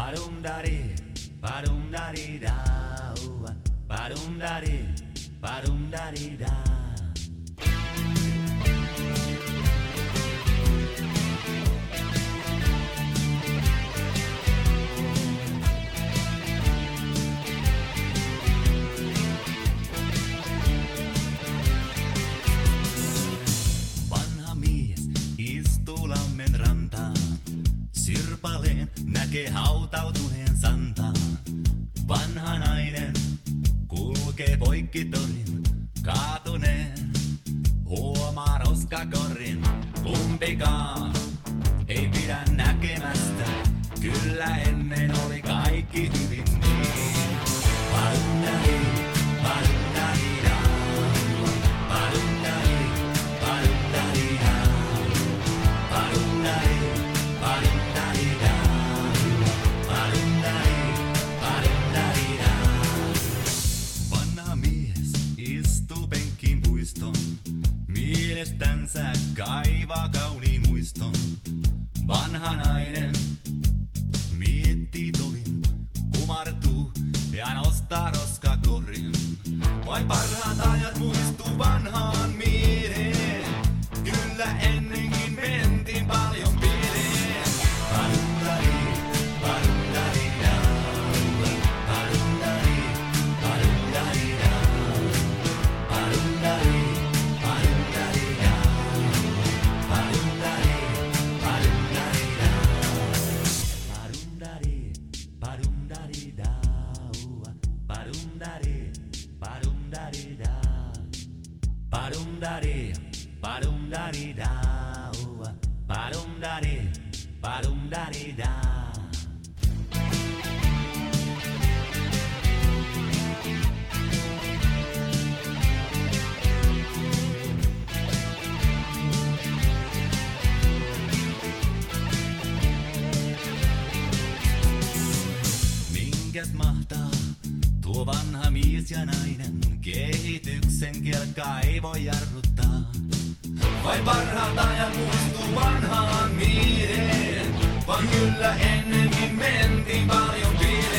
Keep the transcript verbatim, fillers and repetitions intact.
Badum daddy, badum daddy da, badum daddy, badum daddy da. Sirpaleen näkee hautautuneen santaan. Vanha nainen kulkee poikki torin, kaatuneen huomaa roskakorin. Kumpikaan ei pidä näkemästä, kyllä ennen oli kaikki hyvin niin. Padundari, padundari da, padundari, padundari da, padundari. Mielestänsä kaivaa kauniin muiston. Vanha nainen miettii tovin, kumartuu ja nostaa roskakorin. Vain parhaat ajat muistuu vanhaan mieheen, kyllä ennenkin mentiin paljon pieleen. Padundari, padundari da, padundari, padundari da, padundari. Badum-daddy, badum-daddy-da, badum-daddy, badum-daddy-da. Minkäs mahtaa tuo vanha mies ja nainen, kehityksen kelkkaa ei voi jarruttaa. Vain parhaat ajat muistuu vanhaan mieheen, vaan kyllä ennenkin mentiin paljon pieleen.